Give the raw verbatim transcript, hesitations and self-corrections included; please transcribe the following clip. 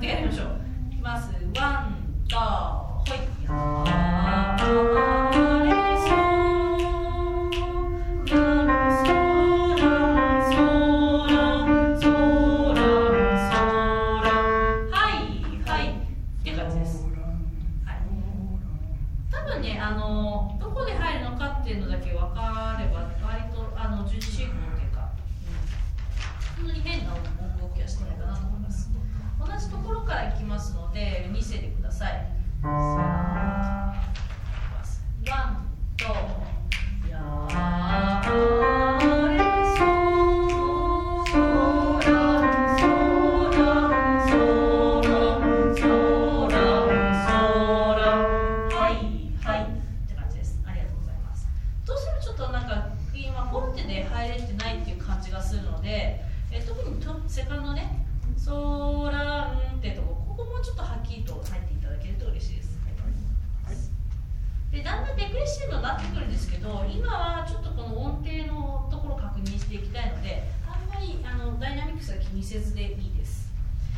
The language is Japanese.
回やりましょう。いきます。ワン、ツー、ほい。あのどこで入るのかっていうのだけ分かれば割とあの順進行っていうか、うん、そんなに変な動きはしてないかなと思います。同じところからいきますので見せてください。ワンとやーれそそらそらそらそらそらはいはいって感じです。ありがとうございます。どうしてもちょっとなんか今フォルテで入れてないっていう感じがするので、え特にとセカンドね、そ